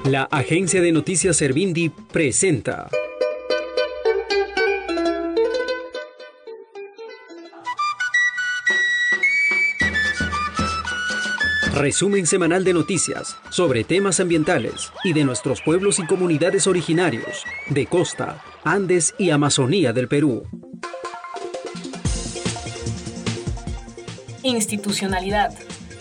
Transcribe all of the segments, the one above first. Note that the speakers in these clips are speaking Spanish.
La agencia de noticias Servindi presenta resumen semanal de noticias sobre temas ambientales y de nuestros pueblos y comunidades originarios de costa, Andes y Amazonía del Perú. Institucionalidad.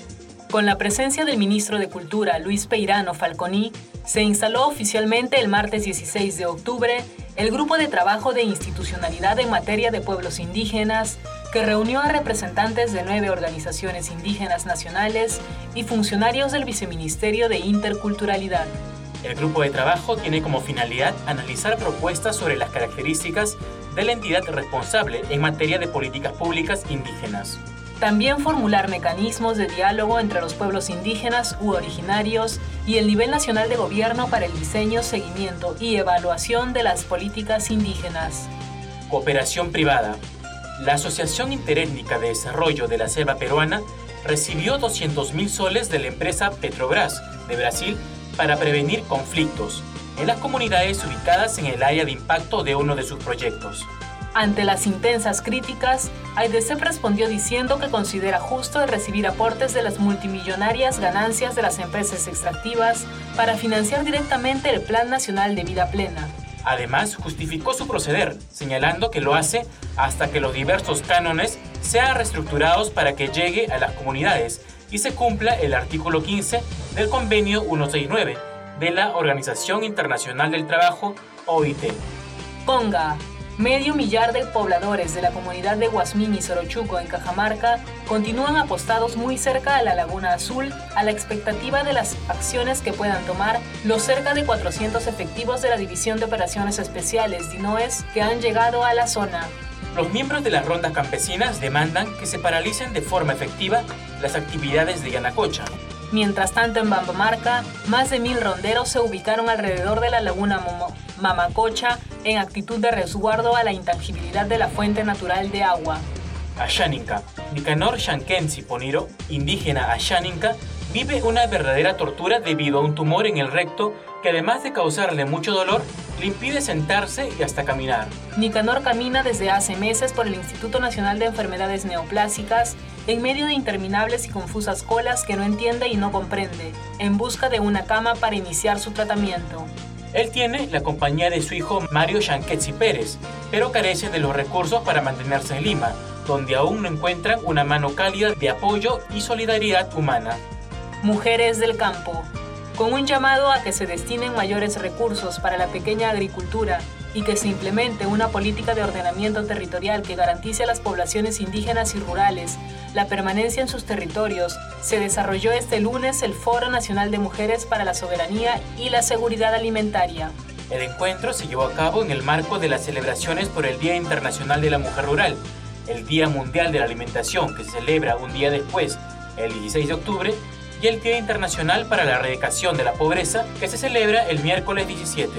Con la presencia del ministro de Cultura, Luis Peirano Falconi, se instaló oficialmente el martes 16 de octubre el Grupo de Trabajo de Institucionalidad en materia de pueblos indígenas, que reunió a representantes de 9 organizaciones indígenas nacionales y funcionarios del Viceministerio de Interculturalidad. El grupo de trabajo tiene como finalidad analizar propuestas sobre las características de la entidad responsable en materia de políticas públicas indígenas. También formular mecanismos de diálogo entre los pueblos indígenas u originarios y el nivel nacional de gobierno para el diseño, seguimiento y evaluación de las políticas indígenas. Cooperación privada. La Asociación Interétnica de Desarrollo de la Selva Peruana recibió 200.000 soles de la empresa Petrobras de Brasil para prevenir conflictos en las comunidades ubicadas en el área de impacto de uno de sus proyectos. Ante las intensas críticas, AIDESEP respondió diciendo que considera justo el recibir aportes de las multimillonarias ganancias de las empresas extractivas para financiar directamente el Plan Nacional de Vida Plena. Además, justificó su proceder, señalando que lo hace hasta que los diversos cánones sean reestructurados para que llegue a las comunidades y se cumpla el artículo 15 del Convenio 169 de la Organización Internacional del Trabajo, OIT. Ponga. 500.000 de pobladores de la comunidad de Huasmín y Sorochuco en Cajamarca continúan apostados muy cerca a la Laguna Azul a la expectativa de las acciones que puedan tomar los cerca de 400 efectivos de la División de Operaciones Especiales DINOES que han llegado a la zona. Los miembros de las rondas campesinas demandan que se paralicen de forma efectiva las actividades de Yanacocha. Mientras tanto, en Bambamarca, más de 1.000 ronderos se ubicaron alrededor de la laguna Mamacocha en actitud de resguardo a la intangibilidad de la fuente natural de agua. Ashaninka. Nicanor Shankensi Poniro, indígena Ashaninka, vive una verdadera tortura debido a un tumor en el recto que, además de causarle mucho dolor, le impide sentarse y hasta caminar. Nicanor camina desde hace meses por el Instituto Nacional de Enfermedades Neoplásicas en medio de interminables y confusas colas que no entiende y no comprende, en busca de una cama para iniciar su tratamiento. Él tiene la compañía de su hijo Mario Shankensi Pérez, pero carece de los recursos para mantenerse en Lima, donde aún no encuentran una mano cálida de apoyo y solidaridad humana. Mujeres del campo. Con un llamado a que se destinen mayores recursos para la pequeña agricultura y que se implemente una política de ordenamiento territorial que garantice a las poblaciones indígenas y rurales la permanencia en sus territorios, se desarrolló este lunes el Foro Nacional de Mujeres para la Soberanía y la Seguridad Alimentaria. El encuentro se llevó a cabo en el marco de las celebraciones por el Día Internacional de la Mujer Rural, el Día Mundial de la Alimentación, que se celebra un día después, el 16 de octubre, y el Día Internacional para la Erradicación de la Pobreza, que se celebra el miércoles 17.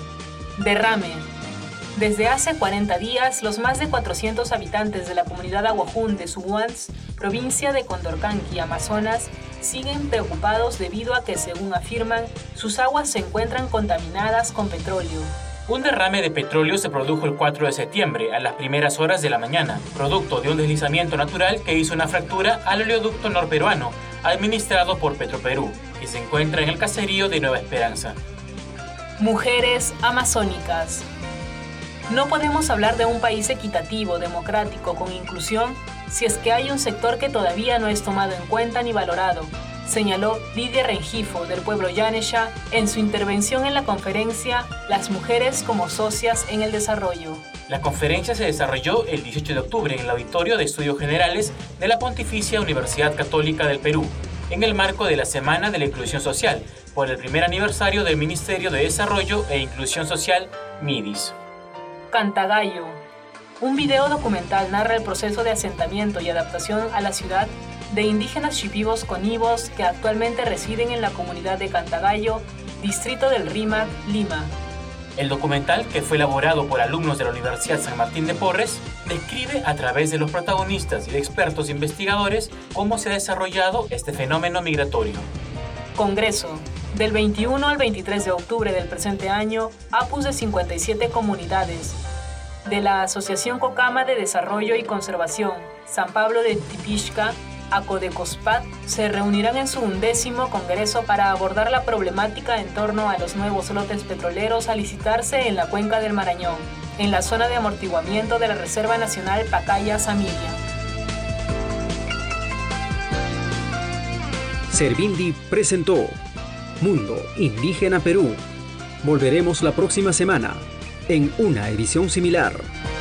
Derrame. Desde hace 40 días, los más de 400 habitantes de la comunidad Aguajún de Suguans, provincia de Condorcanqui, Amazonas, siguen preocupados debido a que, según afirman, sus aguas se encuentran contaminadas con petróleo. Un derrame de petróleo se produjo el 4 de septiembre, a las primeras horas de la mañana, producto de un deslizamiento natural que hizo una fractura al oleoducto norperuano, administrado por Petroperú, que se encuentra en el caserío de Nueva Esperanza. Mujeres amazónicas. No podemos hablar de un país equitativo, democrático, con inclusión, si es que hay un sector que todavía no es tomado en cuenta ni valorado, señaló Lidia Rengifo del pueblo Yanesha en su intervención en la conferencia Las mujeres como socias en el desarrollo. La conferencia se desarrolló el 18 de octubre en el Auditorio de Estudios Generales de la Pontificia Universidad Católica del Perú, en el marco de la Semana de la Inclusión Social, por el primer aniversario del Ministerio de Desarrollo e Inclusión Social, MIDIS. Cantagallo. Un video documental narra el proceso de asentamiento y adaptación a la ciudad de indígenas shipibos conivos que actualmente residen en la comunidad de Cantagallo, distrito del Rímac, Lima. El documental, que fue elaborado por alumnos de la Universidad San Martín de Porres, describe a través de los protagonistas y de expertos investigadores cómo se ha desarrollado este fenómeno migratorio. Congreso. Del 21 al 23 de octubre del presente año, APUs de 57 comunidades de la Asociación Cocama de Desarrollo y Conservación San Pablo de Tipixca, Acodecospat, se reunirán en su 11º congreso para abordar la problemática en torno a los nuevos lotes petroleros a licitarse en la cuenca del Marañón, en la zona de amortiguamiento de la Reserva Nacional Pacaya-Samiria. Servindi presentó Mundo Indígena Perú. Volveremos la próxima semana en una edición similar.